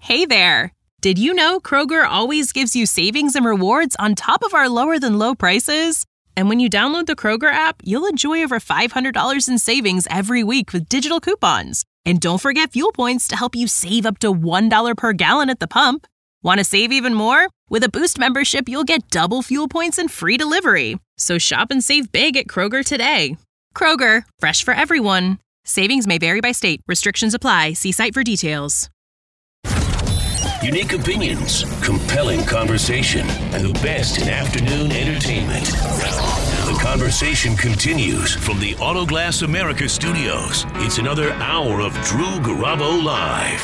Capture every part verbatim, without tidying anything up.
Hey there! Did you know Kroger always gives you savings and rewards on top of our lower-than-low prices? And when you download the Kroger app, you'll enjoy over five hundred dollars in savings every week with digital coupons. And don't forget fuel points to help you save up to one dollar per gallon at the pump. Want to save even more? With a Boost membership, you'll get double fuel points and free delivery. So shop and save big at Kroger today. Kroger, fresh for everyone. Savings may vary by state. Restrictions apply. See site for details. Unique opinions, compelling conversation, and the best in afternoon entertainment. The conversation continues from the Autoglass America studios. It's another hour of Drew Garabo Live.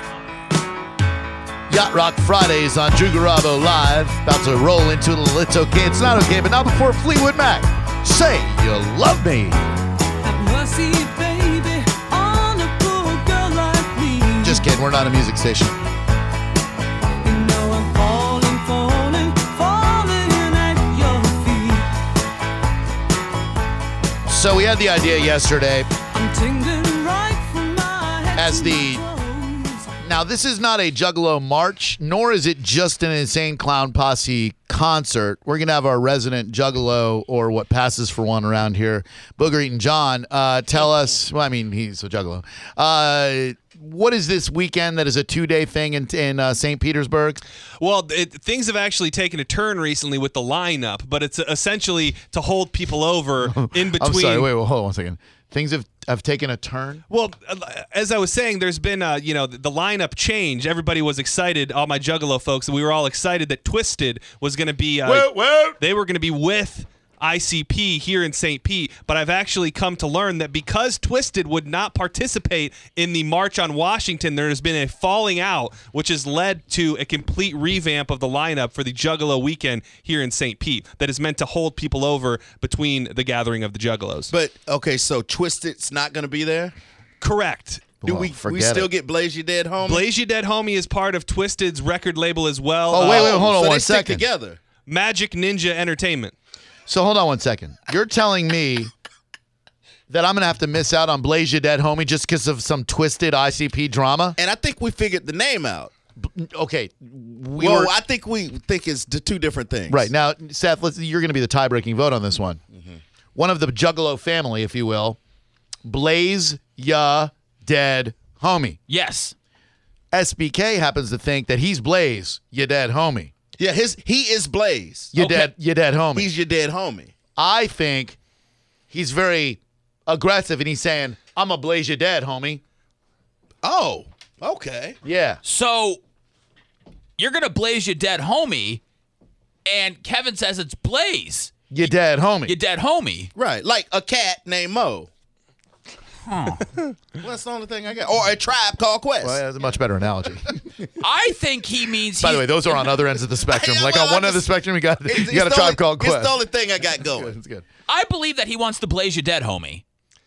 Yacht Rock Fridays on Drew Garabo Live. About to roll into the It's Okay, It's Not Okay, but not before Fleetwood Mac. Say You Love Me. Have mercy, baby, on a poor girl like me. Just kidding, we're not a music station. So we had the idea yesterday as the, now this is not a Juggalo March, nor is it just an Insane Clown Posse concert. We're going to have our resident Juggalo, or what passes for one around here, Booger Eatin' John, uh, tell us, well, I mean, he's a Juggalo. Uh, what is this weekend that is a two-day thing in, in uh, Saint Petersburg? Well, it, things have actually taken a turn recently with the lineup, but it's essentially to hold people over in between. I'm sorry, wait, wait, hold on one second. Things have, have taken a turn? Well, as I was saying, there's been, uh, you know, the, the lineup change. Everybody was excited, all my Juggalo folks, and we were all excited that Twisted was going to be, uh, wait, wait. they were going to be with I C P here in Saint Pete, but I've actually come to learn that because Twisted would not participate in the March on Washington, there has been a falling out, which has led to a complete revamp of the lineup for the Juggalo weekend here in Saint Pete that is meant to hold people over between the gathering of the Juggalos. But, okay, so Twisted's not going to be there? Correct. Do Well, we we still it. get Blaze You Dead Homie? Blaze You Dead Homie is part of Twisted's record label as well. Oh, wait, wait, hold on so one they stick second. together. Magic Ninja Entertainment. So hold on one second. You're telling me that I'm going to have to miss out on Blaze You Dead Homie just because of some Twisted I C P drama? And I think we figured the name out. Okay. We well, were, I think we think it's the two different things. right. Now, Seth, let's, you're going to be the tie-breaking vote on this one. Mm-hmm. One of the Juggalo family, if you will, Blaze Ya Dead Homie. Yes. S B K happens to think that he's Blaze Ya Dead Homie. Yeah, his he is Blaze. You Okay. dead, you dead homie. He's your dead homie. I think he's very aggressive, and he's saying, "I'm a Blaze You Dead homie." Oh, okay. Yeah. So you're going to Blaze your dead homie, and Kevin says it's Blaze. You dead homie. Your dead homie. Right, like a cat named Mo. Huh. Well, that's the only thing I got. Or a tribe called Quest. Well, that's a much better analogy. I think he means By he, the way, those are on other ends of the spectrum. Yeah, like well, on one I end of the just- spectrum, you got It's- you got a it's the tribe only- called Quest. It's the only thing I got going. That's good. I believe that he wants to Blaze your dead homie.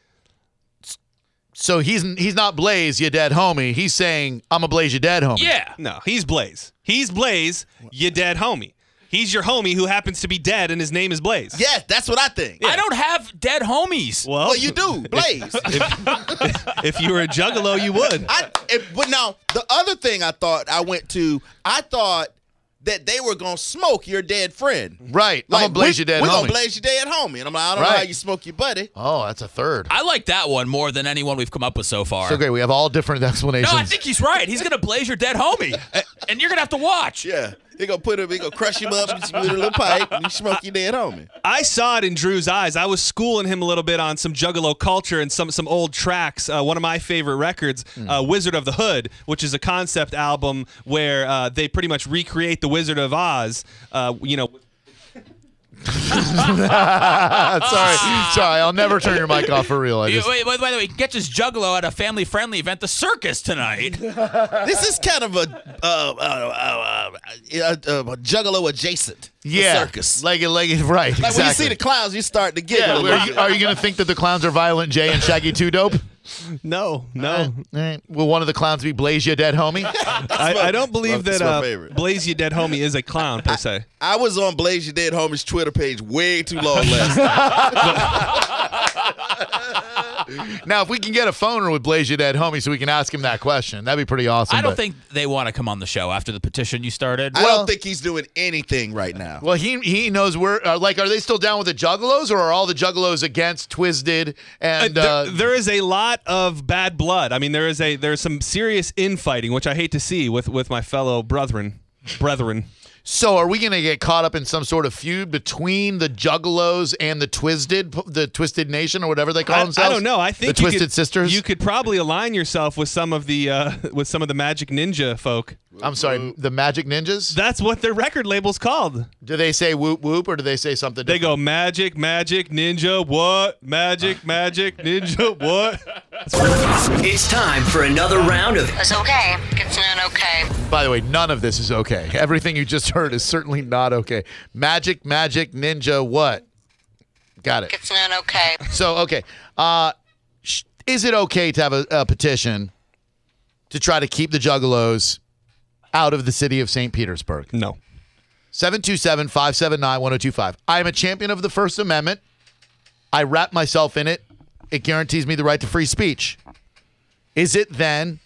So he's he's not Blaze, you dead homie. He's saying, "I'm a Blaze, you dead homie." Yeah. No, he's Blaze. He's Blaze, you dead homie. He's your homie who happens to be dead, and his name is Blaze. Yes, that's what I think. I don't have dead homies. Well, Well, you do, Blaze. if you were a Juggalo, you would. I, it, but now, the other thing I thought I went to, I thought that they were going to smoke your dead friend. Right. I'm a Blaze, we, you dead We're homie. going to Blaze your dead homie. And I'm like, I don't know Right. how you smoke your buddy. Oh, that's a third. I like that one more than anyone we've come up with so far. So great. We have all different explanations. No, I think he's right. He's going to Blaze your dead homie. And you're going to have to watch. Yeah. They're going to put him, they're going to crush him up with a little pipe and you smoke your dead homie. I saw it in Drew's eyes. I was schooling him a little bit on some Juggalo culture and some some old tracks. Uh, one of my favorite records, uh, Wizard of the Hood, which is a concept album where uh, they pretty much recreate the Wizard of Oz. Uh, you know. sorry, sorry. I'll never turn your mic off for real. I You- just, wait, by the way, he gets his Juggalo at a family-friendly event, the circus tonight. This is kind of a, uh, uh, uh, uh, uh, a Juggalo adjacent. yeah, circus. Like it, like it, right. Like exactly. when you see the clowns, you start to giggle. Yeah, a are little you, bit. are you going to think that the clowns are Violent J and Shaggy Two Dope? No, no. All right. Will one of the clowns be Blaze You Dead Homie? I, I don't believe That's that my uh, favorite. Blaze You Dead Homie is a clown, per se. I was on Blaze Your Dead Homie's Twitter page way too long last night. Now, if we can get a phoner with Blaze Your Dead Homie so we can ask him that question, that'd be pretty awesome. I don't but- think they want to come on the show after the petition you started. I Well- don't think he's doing anything right now. Well, he he knows where. Uh, like, are they still down with the Juggalos, or are all the Juggalos against Twisted? And Uh, uh, there, there is a lot of bad blood. I mean, there is a there's some serious infighting, which I hate to see with with my fellow brethren. Brethren. so, are we going to get caught up in some sort of feud between the Juggalos and the Twisted, the Twisted Nation, or whatever they call I, themselves? I don't know. I think the you Twisted could, Sisters. You could probably align yourself with some of the uh, with some of the Magic Ninja folk. I'm sorry, the Magic Ninjas. That's what their record label's called. Do they say whoop whoop, or do they say something? They different? go Magic, Magic, Ninja, what? Magic, Magic, Ninja, what? It's time for another round of It's okay. It's not okay. By the way, none of this is okay. Everything you just heard is certainly not okay. Magic, Magic, Ninja, what? Got it. It's not okay. So, okay. Uh, sh- is it okay to have a, a petition to try to keep the Juggalos out of the city of Saint Petersburg? No. seven two seven, five seven nine, one oh two five. I am a champion of the First Amendment. I wrap myself in it. It guarantees me the right to free speech. Is it then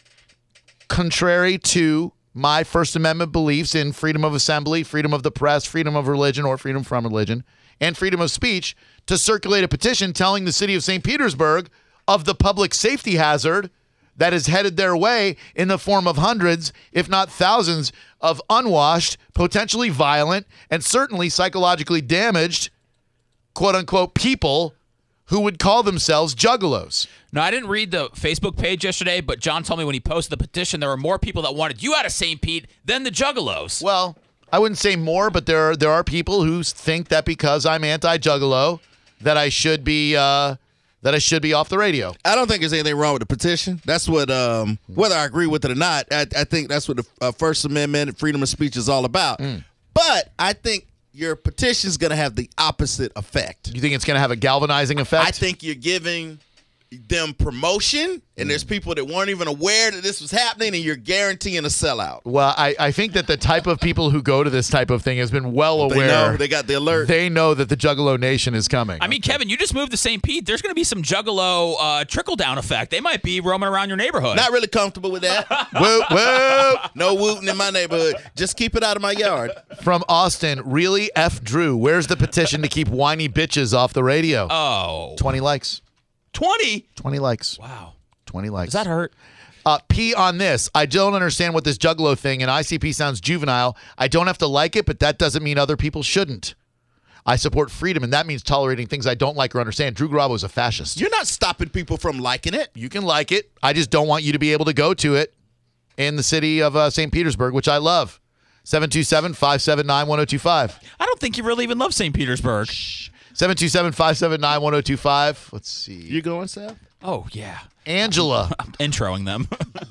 contrary to my First Amendment beliefs in freedom of assembly, freedom of the press, freedom of religion or freedom from religion, and freedom of speech to circulate a petition telling the city of Saint Petersburg of the public safety hazard that is headed their way in the form of hundreds, if not thousands, of unwashed, potentially violent, and certainly psychologically damaged, quote-unquote, people who would call themselves Juggalos? No, I didn't read the Facebook page yesterday, but John told me when he posted the petition, there were more people that wanted you out of Saint Pete than the Juggalos. Well, I wouldn't say more, but there are, there are people who think that because I'm anti-Juggalo, that I should be uh, that I should be off the radio. I don't think there's anything wrong with the petition. That's what, um, whether I agree with it or not, I, I think that's what the uh, First Amendment and freedom of speech is all about. Mm. But I think your petition is going to have the opposite effect. You think it's going to have a galvanizing effect? I think you're giving them promotion, and there's people that weren't even aware that this was happening, and you're guaranteeing a sellout. Well, I, I think that the type of people who go to this type of thing has been well They aware. know, they got the alert. They know that the Juggalo Nation is coming. I mean, Kevin, you just moved to Saint Pete. There's going to be some Juggalo uh, trickle-down effect. They might be roaming around your neighborhood. Not really comfortable with that. Whoop, whoop. No wooting in my neighborhood. Just keep it out of my yard. From Austin, really F Drew. Where's the petition to keep whiny bitches off the radio? Oh. twenty likes. twenty? twenty likes. Wow. twenty likes. Does that hurt? Uh, P on this. I don't understand what this Juggalo thing and I C P sounds juvenile. I don't have to like it, but that doesn't mean other people shouldn't. I support freedom, and that means tolerating things I don't like or understand. Drew Garabo is a fascist. You're not stopping people from liking it. You can like it. I just don't want you to be able to go to it in the city of uh, Saint Petersburg, which I love. seven two seven, five seven nine, one oh two five. I don't think you really even love Saint Petersburg. seven two seven, five seven nine, one oh two five. Let's see. You going, Seth? Oh, yeah. Angela. I'm introing them.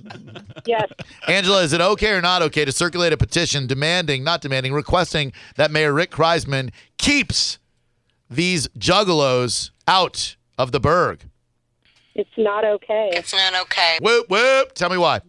Yes. Angela, is it okay or not okay to circulate a petition demanding, not demanding, requesting that Mayor Rick Kreisman keeps these Juggalos out of the burg? It's not okay. It's not okay. Whoop, whoop. Tell me why.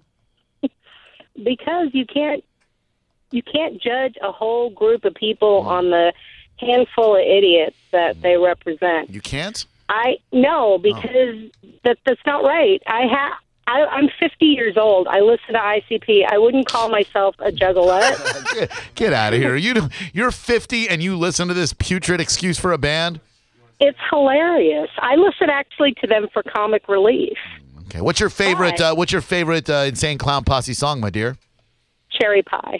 Because you can't you can't judge a whole group of people on the handful of idiots that they represent. You can't? I no, because that that's not right. I have I, I'm fifty years old. I listen to I C P. I wouldn't call myself a juggalette. Get, get out of here. You, you're fifty and you listen to this putrid excuse for a band? It's hilarious. I listen actually to them for comic relief. Okay. What's your favorite Why? uh, what's your favorite uh, Insane Clown Posse song, my dear? Cherry pie.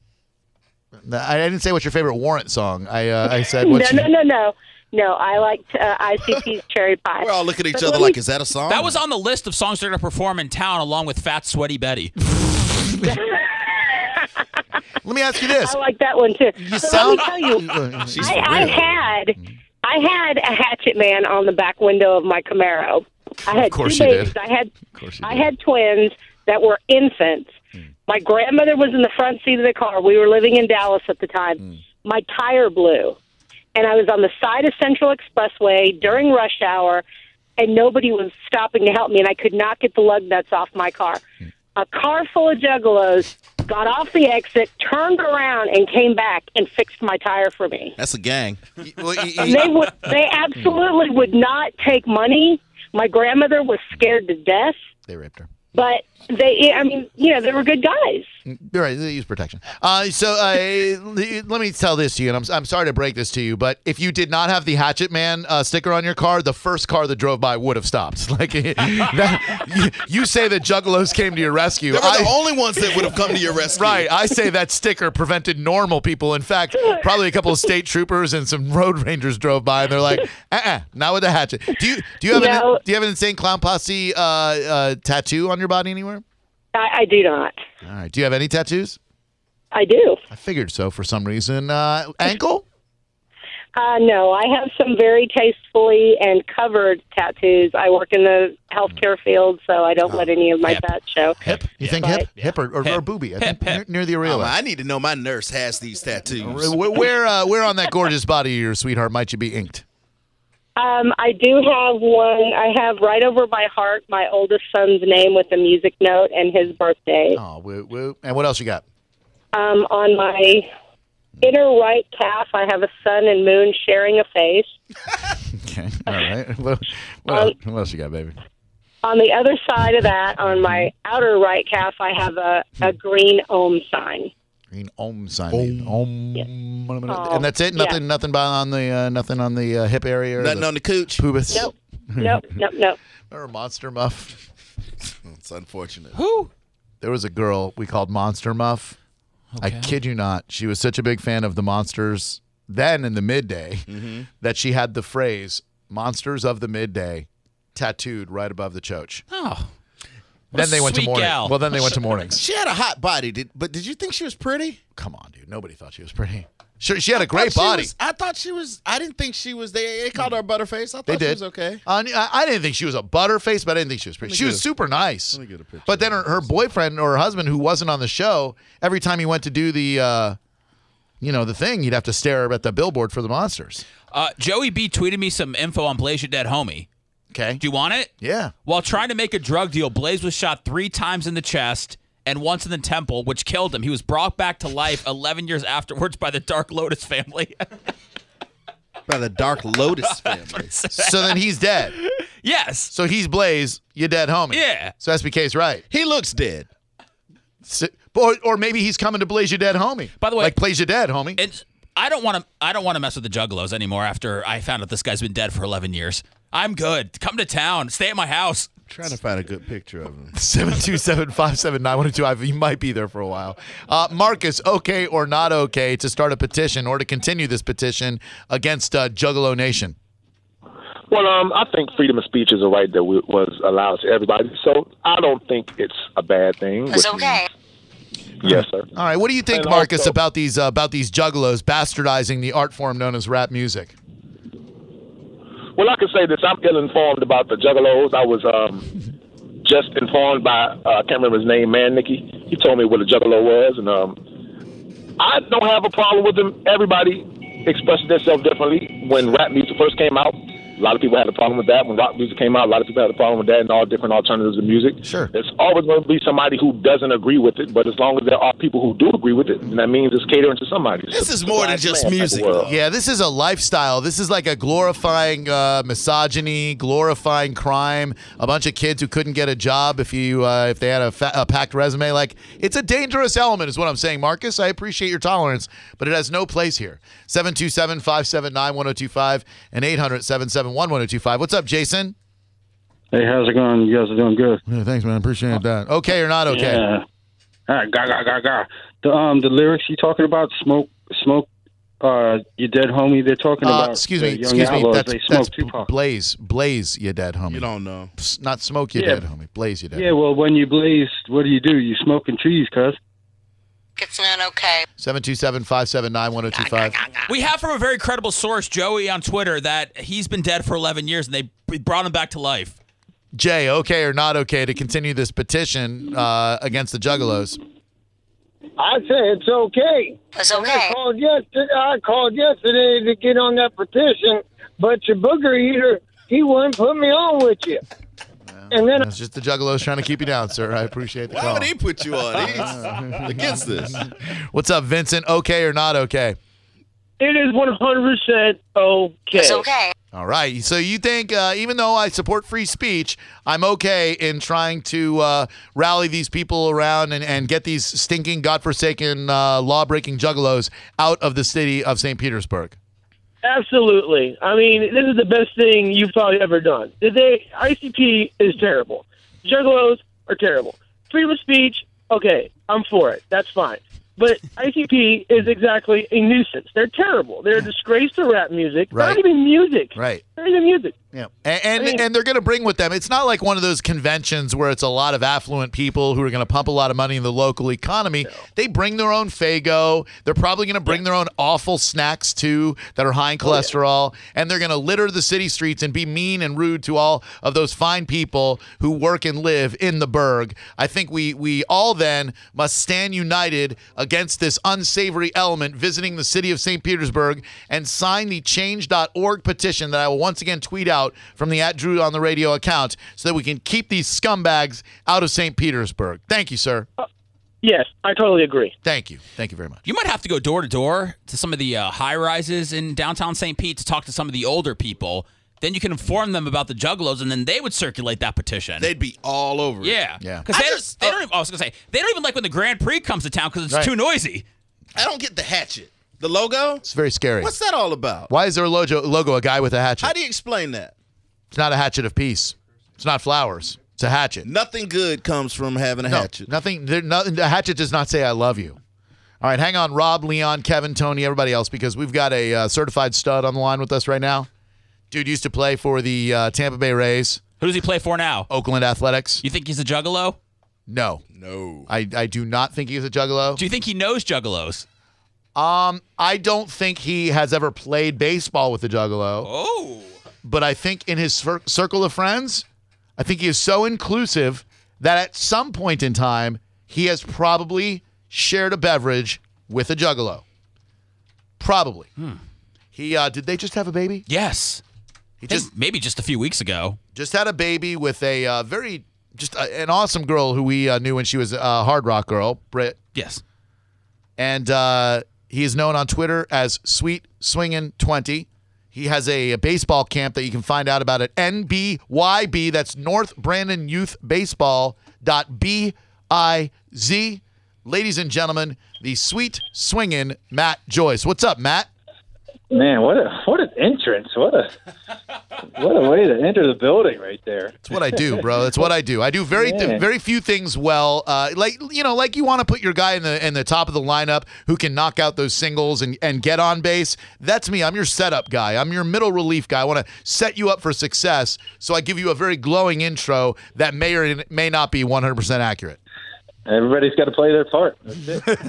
I didn't say what's your favorite Warrant song. I uh, I said No, what's no, your- no, no. No, I liked uh, I C P's Cherry Pie. We're all looking at each But other let like, me- is that a song? That was on the list of songs they're going to perform in town along with Fat Sweaty Betty. Let me ask you this. I like that one too. You But sound let me tell you, She's I, I real. had I had a Hatchet Man on the back window of my Camaro. I had Of course two you babies. did. I had course you I did. had twins that were infants. Hmm. My grandmother was in the front seat of the car. We were living in Dallas at the time. Hmm. My tire blew, and I was on the side of Central Expressway during rush hour, and nobody was stopping to help me, and I could not get the lug nuts off my car. Hmm. A car full of juggalos got off the exit, turned around, and came back and fixed my tire for me. That's a gang. Well, y- y- And they would, they absolutely would not take money. My grandmother was scared to death, They raped her. but they, I mean, you know, they were good guys. You're right. They use protection. Uh, so uh, let me tell this to you, and I'm, I'm sorry to break this to you, but if you did not have the Hatchet Man uh, sticker on your car, the first car that drove by would have stopped. Like that, you, you say that Juggalos came to your rescue. They were I, the only ones that would have come to your rescue. Right. I say that sticker prevented normal people. In fact, probably a couple of state troopers and some road rangers drove by, and they're like, uh-uh, not with the hatchet. Do you do you have No. an do you have an Insane Clown Posse uh, uh, tattoo on your body anywhere? I, I do not. All right. Do you have any tattoos? I do. I figured so for some reason. Uh, ankle? Uh, no, I have some very tastefully and covered tattoos. I work in the healthcare field, so I don't let any of my Hip. fat show. Hip? You think But- hip? Hip or, or, Hip. or booby? I Hip, think hip. Near, near the Um, areola. I need to know my nurse has these tattoos. Where, where, uh, where on that gorgeous body of yours, sweetheart, might you be inked? Um, I do have one. I have right over my heart my oldest son's name with a music note and his birthday. Oh, woo, woo. And what else you got? Um, on my inner right calf, I have a sun and moon sharing a face. Okay. All right. What, what, Um, else, what else you got, baby? On the other side of that, on my outer right calf, I have a, a green Om sign. Green Om sign. Om. Oh, And that's it? yeah. Nothing Nothing on the uh, nothing on the uh, hip area? Or Nothing the on the cooch. pubis? Nope. Nope, nope, nope. Or Monster Muff? It's unfortunate. Who? There was a girl we called Monster Muff. I kid you not. She was such a big fan of the Monsters then in the midday Mm-hmm. that she had the phrase Monsters of the Midday tattooed right above the choach. Oh. Then they went to sweet morning. gal. Well, then they went to mornings. She had a hot body, did, but did you think she was pretty? Come on, dude. Nobody thought she was pretty. Sure, she had a great thought she body. was- I thought she was. I didn't think she was. They, they called her a butterface. I thought They she did. was okay. Uh, I I didn't think she was a butterface, but I didn't think she was pretty. me She get was a- super nice. let me get a picture But then her, her boyfriend or her husband, who wasn't on the show, every time he went to do the, uh, you know, the thing, he'd have to stare at the billboard for the Monsters. Uh, Joey B tweeted me some info on Blaze Your Dead Homie. Okay. Do you want it? Yeah. While trying to make a drug deal, Blaze was shot three times in the chest and once in the temple, which killed him. He was brought back to life eleven years afterwards by the Dark Lotus family. By the Dark Lotus family. So then he's dead. Yes. So he's Blaze, you dead homie. Yeah. So S B K's right. He looks dead. So, or, or maybe he's coming to Blaze your dead homie. By the way- like Blaze your dead homie. It's I don't want to I don't want to mess with the Juggalos anymore after I found out this guy's been dead for eleven years. I'm good. Come to town. Stay at my house. Trying to find a good picture of him. seven two seven, five seven nine, one two two five. You might be there for a while. Uh, Marcus, okay or not okay to start a petition or to continue this petition against uh, Juggalo Nation? Well, um, I think freedom of speech is a right that w- was allowed to everybody. So I don't think it's a bad thing. It's which okay. means- Yes, sir. All right. What do you think, And Marcus, also- about these uh, about these Juggalos bastardizing the art form known as rap music? Well, I can say this. I'm ill-informed about the Juggalos. I was um, just informed by, uh, I can't remember his name, Man Nicky. He told me what a Juggalo was, and um, I don't have a problem with them. Everybody expressed themselves differently. When rap music first came out, a lot of people had a problem with that. When rock music came out, a lot of people had a problem with that and all different alternatives of music. Sure. There's always going to be somebody who doesn't agree with it, but as long as there are people who do agree with it, then that means it's catering to somebody. This is more than just music. Yeah, this is a lifestyle. This is like a glorifying uh, misogyny, glorifying crime. A bunch of kids who couldn't get a job if you uh, if they had a, fa- a packed resume. Like, it's a dangerous element, is what I'm saying, Marcus. I appreciate your tolerance, but it has no place here. seven two seven, five seven nine, one zero two five and eight hundred, seven seven one, one zero two five. What's up, Jason? Hey, how's it going? You guys are doing good. Yeah, thanks, man. Appreciate that. Okay or not okay? Yeah. All right, ga ga ga ga. The um the lyrics you talking about, smoke smoke. Uh, you dead homie. They're talking Uh, about. excuse the me, Young excuse me. Outlaws. That's, they that's smoke Tupac. Blaze. Blaze, you dead homie. You don't know. Psst, not smoke, you Yeah. dead homie. Blaze, you dead. Yeah, well, when you blaze, what do you do? You smoking trees, cuz. It's not okay. seven two seven, five seven nine, one zero two five. We have from a very credible source, Joey, on Twitter, that he's been dead for eleven years and they brought him back to life. Jay, okay or not okay to continue this petition uh, against the Juggalos? I say it's okay. It's And I okay. called yesterday. I called yesterday to get on that petition, but your booger eater, he wouldn't put me on with you. And then It's just the Juggalos trying to keep you down, sir. I appreciate the Why call. would he put you on? He's against this. What's up, Vincent? Okay or not okay? It is one hundred percent okay. It's okay. All right. So you think, uh, even though I support free speech, I'm okay in trying to uh, rally these people around and, and get these stinking, godforsaken, uh, law-breaking juggalos out of the city of Saint Petersburg? Absolutely. I mean, this is the best thing you've probably ever done. They, I C P is terrible. Juggalos are terrible. Freedom of speech, okay, I'm for it. That's fine. But I C P is exactly a nuisance. They're terrible. They're a disgrace to rap music. Right. Not even music. Right. Not even music. Yeah, and and, and they're going to bring with them. It's not like one of those conventions where it's a lot of affluent people who are going to pump a lot of money in the local economy. No. They bring their own Faygo. They're probably going to bring yeah. their own awful snacks too that are high in cholesterol, oh, yeah. and they're going to litter the city streets and be mean and rude to all of those fine people who work and live in the burg. I think we we all then must stand united against this unsavory element visiting the city of Saint Petersburg and sign the change dot org petition that I will once again tweet out from the at Drew on the Radio account so that we can keep these scumbags out of Saint Petersburg. Thank you, sir. Uh, yes, I totally agree. Thank you. Thank you very much. You might have to go door to door to some of the uh, high rises in downtown Saint Pete to talk to some of the older people. Then you can inform them about the juggalos, and then they would circulate that petition. They'd be all over it. Yeah. Yeah. Because they, just, they don't even, I was going to say, they don't even like when the Grand Prix comes to town because it's right. too noisy. I don't get the hatchet. The logo? It's very scary. What's that all about? Why is there a logo, logo a guy with a hatchet? How do you explain that? It's not a hatchet of peace. It's not flowers. It's a hatchet. Nothing good comes from having a no, hatchet. Nothing. There, nothing. The hatchet does not say "I love you." All right, hang on, Rob, Leon, Kevin, Tony, everybody else, because we've got a uh, certified stud on the line with us right now. Dude used to play for the uh, Tampa Bay Rays. Who does he play for now? Oakland Athletics. You think he's a juggalo? No. No. I, I do not think he's a juggalo. Do you think he knows juggalos? Um, I don't think he has ever played baseball with a juggalo. Oh. But I think in his cir- circle of friends, I think he is so inclusive that at some point in time, he has probably shared a beverage with a juggalo. Probably. Hmm. He uh, did they just have a baby? Yes. He just maybe just a few weeks ago. Just had a baby with a uh, very just uh, an awesome girl who we uh, knew when she was a hard rock girl, Britt. Yes. And uh, he is known on Twitter as Sweet Swingin' twenty. He has a, a baseball camp that you can find out about at N B Y B. That's North Brandon Youth Baseball dot B I Z. Ladies and gentlemen, the Sweet Swingin' Matt Joyce. What's up, Matt? Man, what a what an entrance! What a what a way to enter the building right there. That's what I do, bro. That's what I do. I do very th- very few things well. Uh, like you know, like you want to put your guy in the in the top of the lineup who can knock out those singles and, and get on base. That's me. I'm your setup guy. I'm your middle relief guy. I want to set you up for success. So I give you a very glowing intro that may or may not be one hundred percent accurate. Everybody's got to play their part. That's it.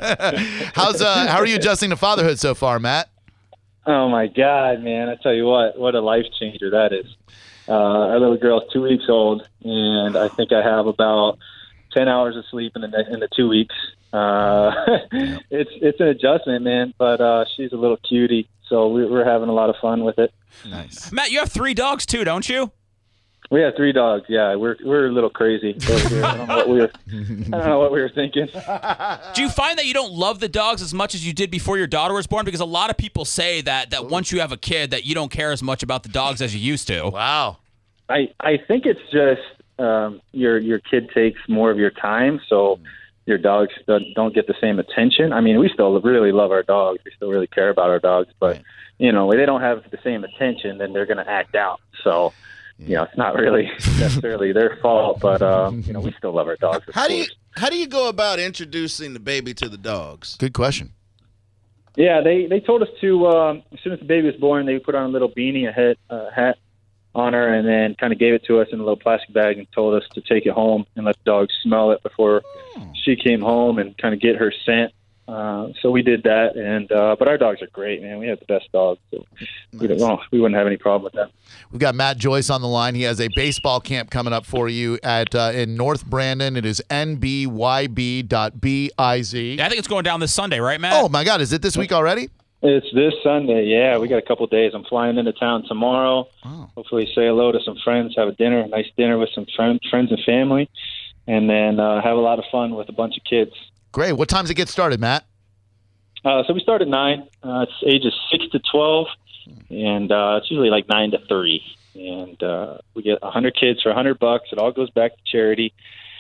How's uh, how are you adjusting to fatherhood so far, Matt? Oh, my God, man. I tell you what, what a life changer that is. Uh, our little girl's two weeks old, and I think I have about ten hours of sleep in the in the two weeks. Uh, it's it's an adjustment, man, but uh, she's a little cutie, so we, we're having a lot of fun with it. Nice. Matt, you have three dogs, too, don't you? We have three dogs. Yeah, we're we're a little crazy over here. I don't know what we were. I don't know what we were thinking. Do you find that you don't love the dogs as much as you did before your daughter was born? Because a lot of people say that that once you have a kid, that you don't care as much about the dogs as you used to. Wow. I I think it's just um, your your kid takes more of your time, so your dogs don't, don't get the same attention. I mean, we still really love our dogs. We still really care about our dogs, but right. you know, when they don't have the same attention, then they're going to act out. So. You know, it's not really necessarily their fault, but um, you know, we still love our dogs. How do you how do you go about introducing the baby to the dogs? Good question. Yeah, they, they told us to um, as soon as the baby was born, they put on a little beanie, a hat, uh, hat on her, and then kind of gave it to us in a little plastic bag and told us to take it home and let the dog smell it before oh. she came home and kind of get her scent. Uh, so we did that, and uh, but our dogs are great, man. We have the best dogs, so nice. we, don't, well, we wouldn't have any problem with that. We've got Matt Joyce on the line. He has a baseball camp coming up for you at uh, in North Brandon. It is N B Y B dot B I Z. Yeah, I think it's going down this Sunday, right, Matt? Oh, my God. Is it this week already? It's this Sunday, yeah. We got a couple of days. I'm flying into town tomorrow. Oh. Hopefully say hello to some friends, have a dinner, a nice dinner with some friend, friends and family, and then uh, have a lot of fun with a bunch of kids. Great. What time does it get started, Matt? Uh, so we start at nine. Uh, it's ages six to twelve, and uh, it's usually like nine to three. And uh, we get a hundred kids for a hundred bucks. It all goes back to charity,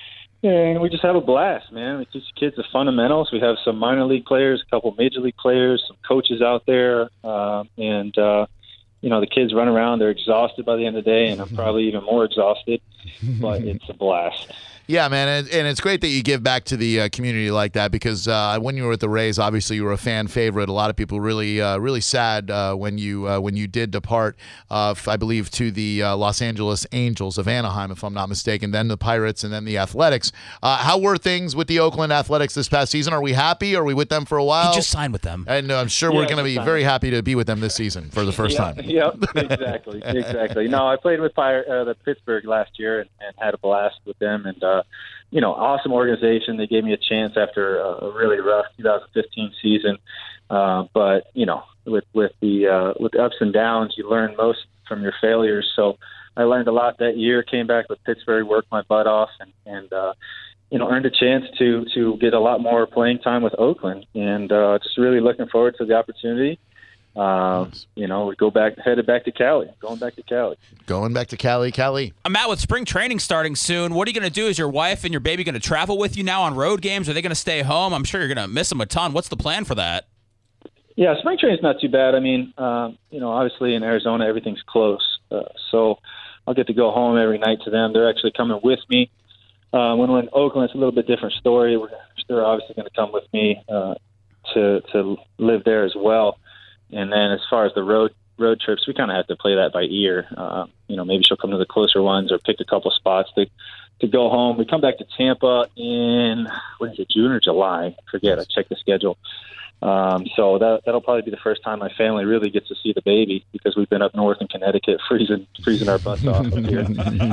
and we just have a blast, man. We teach the kids the fundamentals. We have some minor league players, a couple major league players, some coaches out there, uh, and uh, you know the kids run around. They're exhausted by the end of the day, and I'm probably even more exhausted. But it's a blast. Yeah, man, and, and it's great that you give back to the uh, community like that because uh, when you were at the Rays, obviously you were a fan favorite. A lot of people really, uh, really sad uh, when you uh, when you did depart. Uh, I believe to the uh, Los Angeles Angels of Anaheim, if I'm not mistaken. Then the Pirates, and then the Athletics. Uh, how were things with the Oakland Athletics this past season? Are we happy? Are we with them for a while? He just signed with them, and uh, I'm sure Yeah, we're going to be signed. very happy to be with them this season for the first Yeah, time. Yep, exactly, exactly. No, I played with Pir- uh, the Pittsburgh last year and, and had a blast with them, and uh, you know, awesome organization. They gave me a chance after a, a really rough two thousand fifteen season, uh, but you know, with with the uh, with the ups and downs, you learn most from your failures. So I learned a lot that year. Came back with Pittsburgh, worked my butt off, and and uh, you know, earned a chance to to get a lot more playing time with Oakland, and uh, just really looking forward to the opportunity. Um, you know, we go back, headed back to Cali, going back to Cali. Going back to Cali, Cali. Uh, Matt, with spring training starting soon, what are you going to do? Is your wife and your baby going to travel with you now on road games? Are they going to stay home? I'm sure you're going to miss them a ton. What's the plan for that? Yeah, spring training's not too bad. I mean, um, you know, obviously in Arizona, everything's close. Uh, so I'll get to go home every night to them. They're actually coming with me. Uh, when we're in Oakland, it's a little bit different story. We're, they're obviously going to come with me uh, to to live there as well. And then as far as the road road trips, we kind of have to play that by ear. Uh, you know, maybe she'll come to the closer ones or pick a couple spots to to go home. We come back to Tampa in, what is it, June or July? I forget. I checked the schedule. Um, so that, that'll probably be the first time my family really gets to see the baby because we've been up north in Connecticut freezing freezing our butts off up here.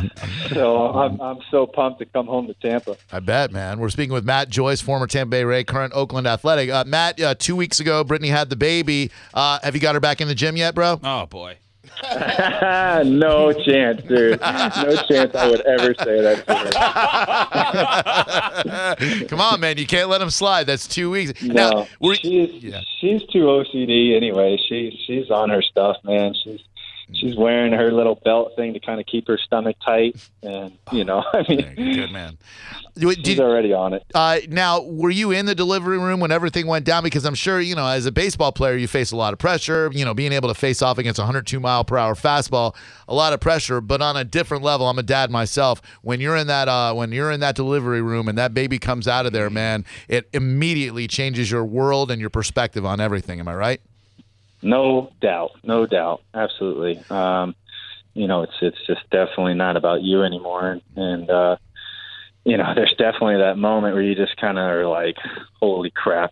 So I'm, I'm so pumped to come home to Tampa. I bet, man. We're speaking with Matt Joyce, former Tampa Bay Ray, current Oakland Athletic. Uh, Matt, uh, two weeks ago, Brittany had the baby. Uh, have you got her back in the gym yet, bro? Oh, boy. No chance, dude. No chance I would ever say that to her. Come on, man. You can't let him slide. That's two weeks. No, Now, we're, she's yeah. she's too O C D anyway. She she's on her stuff, man. She's she's wearing her little belt thing to kind of keep her stomach tight, and you know, I mean, good man. She's Did, already on it. Uh, now, were you in the delivery room when everything went down? Because I'm sure, you know, as a baseball player, you face a lot of pressure. You know, being able to face off against a one hundred two mile per hour fastball, a lot of pressure. But on a different level, I'm a dad myself. When you're in that, uh, when you're in that delivery room and that baby comes out of there, man, it immediately changes your world and your perspective on everything. Am I right? No doubt, no doubt, absolutely. Um, you know, it's it's just definitely not about you anymore, and, and uh, you know, there's definitely that moment where you just kind of are like, holy crap.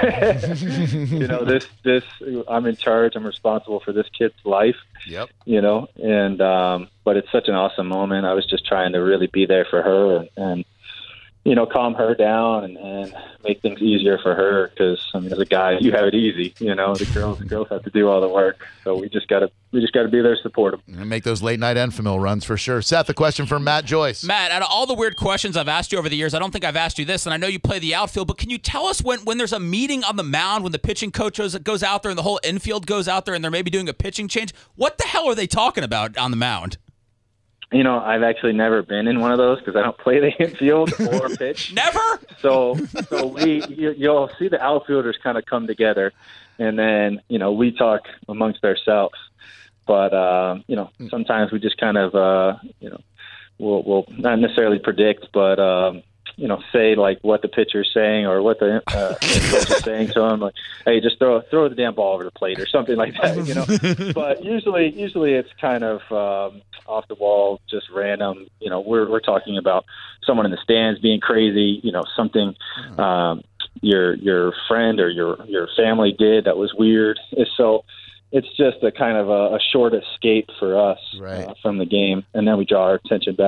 you know, this, this, I'm in charge. I'm responsible for this kid's life. Yep. You know, and, um, but it's such an awesome moment. I was just trying to really be there for her and, and you know, calm her down and, and make things easier for her. Cause I mean, as a guy, you have it easy, you know, the girls, the girls have to do all the work. So we just gotta, we just gotta be there to support them. And make those late night Enfamil runs for sure. Seth, a question from Matt Joyce. Matt, out of all the weird questions I've asked you over the years, I don't think I've asked you this, and I know you play the outfield, but can you tell us when, when there's a meeting on the mound, when the pitching coach goes, goes out there and the whole infield goes out there and they're maybe doing a pitching change, what the hell are they talking about on the mound? You know, I've actually never been in one of those because I don't play the infield or pitch. Never? So, so we you, you'll see the outfielders kind of come together, and then you know we talk amongst ourselves. But um, you know, sometimes we just kind of uh, you know we'll, we'll not necessarily predict, but um, you know, say like what the pitcher's saying or what the uh, coach is saying to him, like, hey, just throw throw the damn ball over the plate or something like that, you know. But usually, usually it's kind of um, off the wall, just random. You know, we're we're talking about someone in the stands being crazy, you know, something um, your your friend or your your family did that was weird. So it's just a kind of a, a short escape for us right. uh, from the game, and then we draw our attention back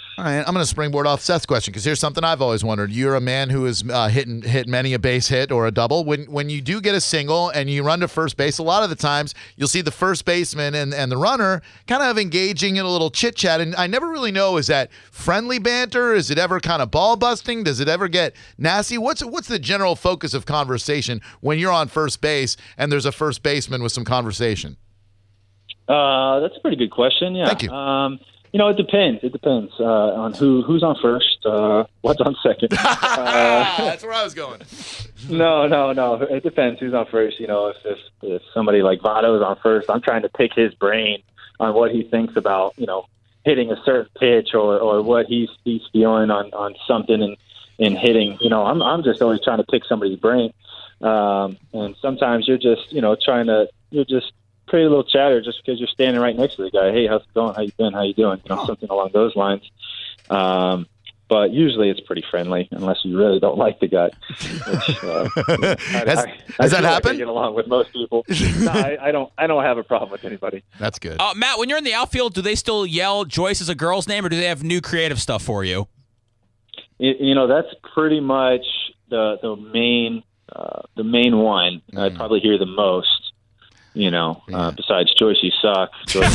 All right, I'm going to springboard off Seth's question because here's something I've always wondered. You're a man who has uh, hit hit many a base hit or a double. When when you do get a single and you run to first base, a lot of the times you'll see the first baseman and, and the runner kind of engaging in a little chit chat. And I never really know, is that friendly banter? Is it ever kind of ball busting? Does it ever get nasty? What's what's the general focus of conversation when you're on first base and there's a first baseman with some conversation? Uh, that's a pretty good question. Yeah. Thank you. Um, You know, it depends. It depends uh, on who who's on first, uh, what's on second. Uh, That's where I was going. no, no, no. It depends who's on first. You know, if, if if somebody like Votto is on first, I'm trying to pick his brain on what he thinks about, you know, hitting a certain pitch or, or what he's he's feeling on, on something and, and hitting. You know, I'm I'm just always trying to pick somebody's brain. Um, and sometimes you're just, you know, trying to you're just. create a little chatter just because you're standing right next to the guy. Hey, how's it going? How you been? How you doing? You know, something along those lines. Um, but usually it's pretty friendly, unless you really don't like the guy. Which, uh, has I, I, has I that happened? Like I get along with most people. no, I, I don't. I don't have a problem with anybody. That's good. Uh, Matt, when you're in the outfield, do they still yell Joyce as a girl's name, or do they have new creative stuff for you? You, you know, that's pretty much the the main uh, the main one. Mm. I probably hear the most. You know, yeah. uh, besides Joyce, you suck. Joyce,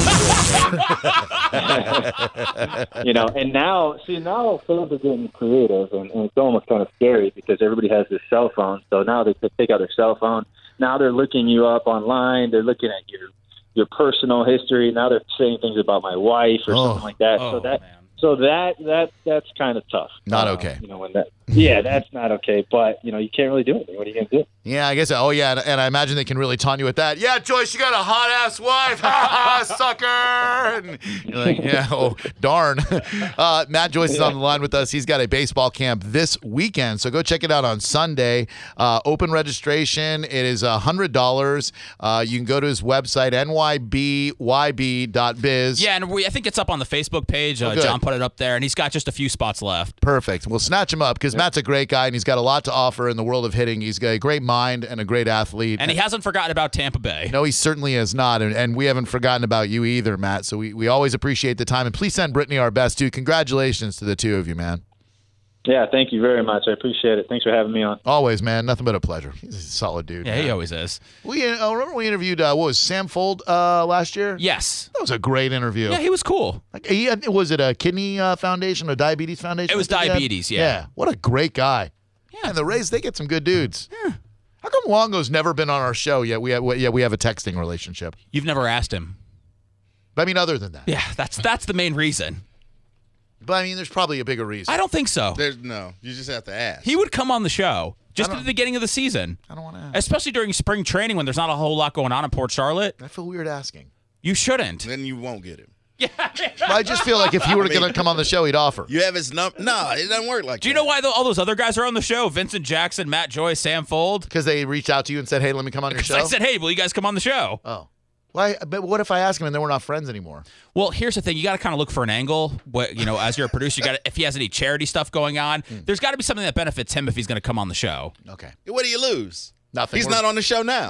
you know, and now, see, now fans are getting creative, and, and it's almost kind of scary because everybody has this cell phone. So now they take out their cell phone. Now they're looking you up online. They're looking at your your personal history. Now they're saying things about my wife or oh. something like that. Oh, so that. Man. So that that that's kind of tough. Not uh, okay. You know, when that yeah, that's not okay. But you know, you can't really do anything. What are you gonna do? Yeah, I guess. Oh yeah, and, and I imagine they can really taunt you with that. Yeah, Joyce, you got a hot ass wife, ha ha, sucker. And you're like, yeah, oh darn. Uh, Matt Joyce is on the line with us. He's got a baseball camp this weekend, so go check it out on Sunday. Uh, open registration. It is a hundred dollars. Uh, you can go to his website N Y B Y B dot biz. Yeah, and we I think it's up on the Facebook page. Uh, oh, John put it up there, and he's got just a few spots left. Perfect. We'll snatch him up because Matt's a great guy, and he's got a lot to offer in the world of hitting. He's got a great mind and a great athlete. And he hasn't forgotten about Tampa Bay. No, he certainly has not, and, and we haven't forgotten about you either, Matt. So we, we always appreciate the time, and please send Brittany our best, too. Congratulations to the two of you, man. Yeah, thank you very much. I appreciate it. Thanks for having me on. Always, man. Nothing but a pleasure. He's a solid dude. Yeah, man. he always is. We uh, remember we interviewed, uh, what was Sam Fold uh, last year? Yes. That was a great interview. Yeah, he was cool. Like, he had, was it a kidney uh, foundation or diabetes foundation? It was diabetes, yeah. Yeah. What a great guy. Yeah, and the Rays, they get some good dudes. Yeah. How come Longo's never been on our show yet? We have, yeah, we have a texting relationship. You've never asked him. But, I mean, other than that. Yeah, that's that's the main reason. But, I mean, there's probably a bigger reason. I don't think so. There's no. You just have to ask. He would come on the show just at the beginning of the season. I don't want to ask. Especially during spring training when there's not a whole lot going on in Port Charlotte. I feel weird asking. You shouldn't. Then you won't get him. Yeah. But I just feel like if he were I mean, going to come on the show, he'd offer. You have his number. No, it doesn't work like that. Do you know why the, all those other guys are on the show? Vincent Jackson, Matt Joyce, Sam Fold? Because they reached out to you and said, hey, let me come on your show? I said, hey, will you guys come on the show? Oh. Why? But what if I ask him and then we're not friends anymore? Well, here's the thing: you got to kind of look for an angle. What you know, as you're a producer, you got if he has any charity stuff going on, mm. there's got to be something that benefits him if he's going to come on the show. Okay. What do you lose? Nothing. He's we're, not on the show now.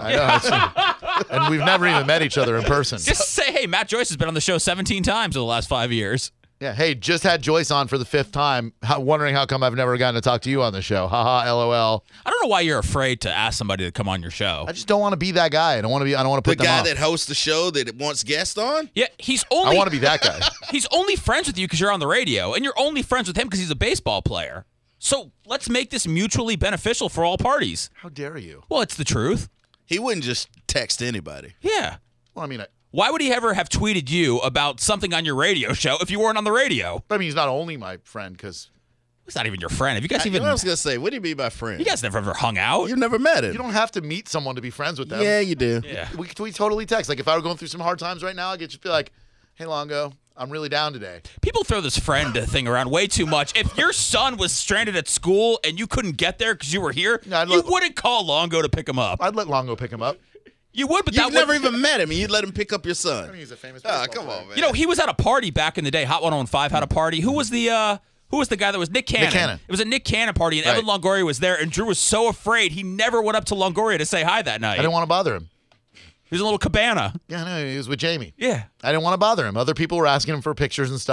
I know. And we've never even met each other in person. Just say, hey, Matt Joyce has been on the show seventeen times over the last five years. Yeah. Hey, just had Joyce on for the fifth time. How, wondering how come I've never gotten to talk to you on the show. Haha. LOL. I don't know why you're afraid to ask somebody to come on your show. I just don't want to be that guy. I don't want to be. I don't want to put the them guy off. that hosts the show that wants guests on. Yeah, he's only. I want to be that guy. He's only friends with you because you're on the radio, and you're only friends with him because he's a baseball player. So let's make this mutually beneficial for all parties. How dare you? Well, it's the truth. He wouldn't just text anybody. Yeah. Well, I mean. I, Why would he ever have tweeted you about something on your radio show if you weren't on the radio? I mean, he's not only my friend because he's not even your friend. Have you guys I, even? I was gonna say, what do you mean by friend? You guys never ever hung out. You've never met him. You don't have to meet someone to be friends with them. Yeah, you do. Yeah. We we totally text. Like if I were going through some hard times right now, I could just be like, "Hey, Longo, I'm really down today." People throw this friend thing around way too much. If your son was stranded at school and you couldn't get there because you were here, no, you let, wouldn't call Longo to pick him up. I'd let Longo pick him up. You would, but You've that never would... even met him, and you'd let him pick up your son. I mean, he's a famous. Ah, come on, man. You know, he was at a party back in the day. Hot one oh five had a party. Who was the uh, Who was the guy that was Nick Cannon? Nick Cannon. It was a Nick Cannon party, and right. Evan Longoria was there, and Drew was so afraid he never went up to Longoria to say hi that night. I didn't want to bother him. He was in a little cabana. Yeah, no, he was with Jamie. Yeah. I didn't want to bother him. Other people were asking him for pictures and stuff.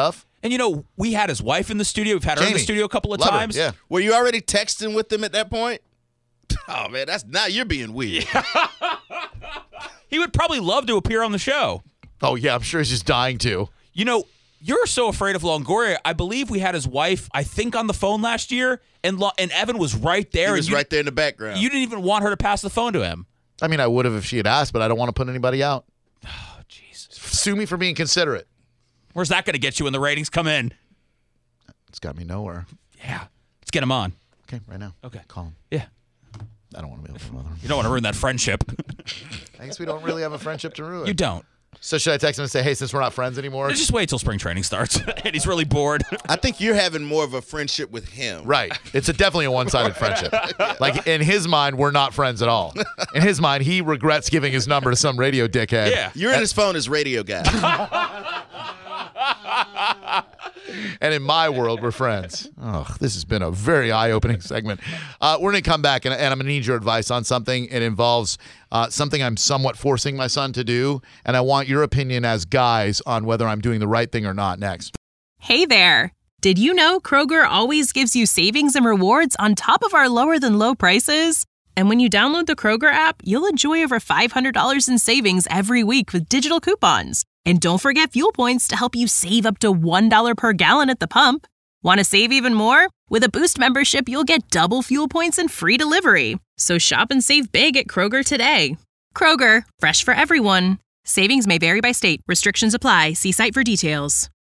And, you know, we had his wife in the studio. We've had her in the Jamie. studio a couple of Love her, times. yeah. Were you already texting with them at that point? Oh, man, that's now you're being weird. He would probably love to appear on the show. Oh, yeah, I'm sure he's just dying to. You know, you're so afraid of Longoria. I believe we had his wife, I think, on the phone last year, and Lo- and Evan was right there. He was and you, right there in the background. You didn't even want her to pass the phone to him. I mean, I would have if she had asked, but I don't want to put anybody out. Oh, jeez. Sue me for being considerate. Where's that going to get you when the ratings come in? It's got me nowhere. Yeah. Let's get him on. Okay, right now. Okay. Call him. Yeah. I don't want to be able to bother him. You don't want to ruin that friendship. I guess we don't really have a friendship to ruin. You don't. So should I text him and say, hey, since we're not friends anymore? Just wait till spring training starts and he's really bored. I think you're having more of a friendship with him. Right. It's a definitely a one-sided friendship. Like, in his mind, we're not friends at all. In his mind, he regrets giving his number to some radio dickhead. Yeah. You're in his phone as radio guy. And in my world, we're friends. Oh, this has been a very eye-opening segment. Uh, we're going to come back, and, and I'm going to need your advice on something. It involves uh, something I'm somewhat forcing my son to do, and I want your opinion as guys on whether I'm doing the right thing or not next. Hey there. Did you know Kroger always gives you savings and rewards on top of our lower than low prices? And when you download the Kroger app, you'll enjoy over five hundred dollars in savings every week with digital coupons. And don't forget fuel points to help you save up to one dollar per gallon at the pump. Want to save even more? With a Boost membership, you'll get double fuel points and free delivery. So shop and save big at Kroger today. Kroger, fresh for everyone. Savings may vary by state. Restrictions apply. See site for details.